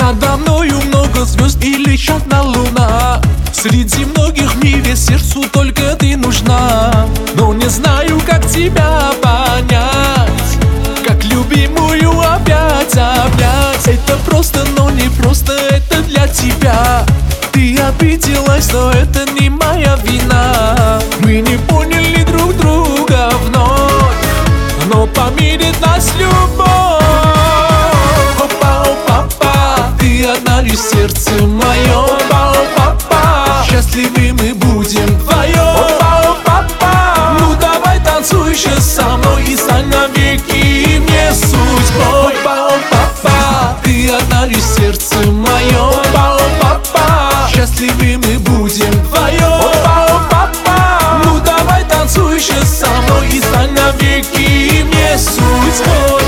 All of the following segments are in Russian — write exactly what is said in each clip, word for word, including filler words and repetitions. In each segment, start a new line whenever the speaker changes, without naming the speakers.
Надо мною много звезд и лишь одна луна. Среди многих в мире сердцу только ты нужна. Но не знаю, как тебя понять, как любимую опять обнять. Это просто, но не просто, это для тебя. Ты обиделась, но это не моя вина. Мы не поняли друг друга вновь, но помирит нас любовь. Опа, опа, па, ты одна лишь в сердце моем. Опа, опа, па, счастливы мы будем вдвоем. Опа, опа, па, ну давай танцуй еще со мной и стань навеки мне судьбой. Опа, опа, па, ты одна лишь в сердце моем. Опа, опа, па, счастливы мы будем вдвоем. Опа, опа, па, ну давай танцуй еще со мной и стань навеки мне судьбой.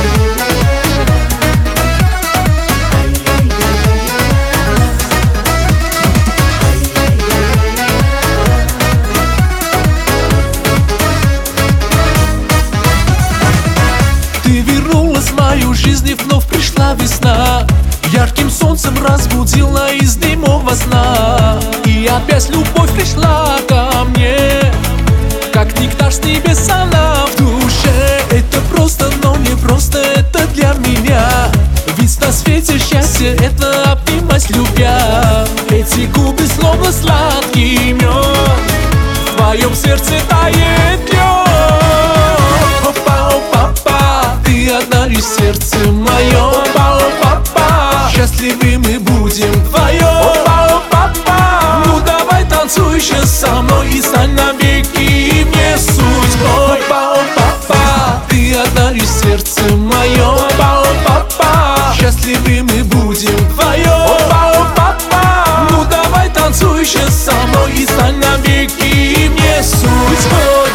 Ты вернулась в мою жизнь, и вновь пришла весна. Ярким солнцем разбудила из дымового сна. И опять любовь пришла ко мне, как нектар с небес она в душе. Это просто, но не просто, это для меня. Ведь на свете счастье — это обнимать любя. Эти губы словно сладкий мед, в твоем сердце тает лед. Опа, опа, па, ты одна лишь в сердце моем. Опа, опа, па, счастливы мы будем вдвоем. Опа, опа, па, ну давай танцуй еще со мной и стань навеки мне судьбой. Опа, опа, па, ты одна лишь в сердце моем. Опа, опа, па, счастливы мы будем вдвоем. Опа, опа, па, ну давай танцуй еще со мной и стань навеки мне судьбой.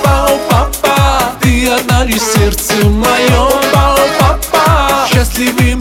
Одна лишь в сердце моем. Опа, опа, па, счастливы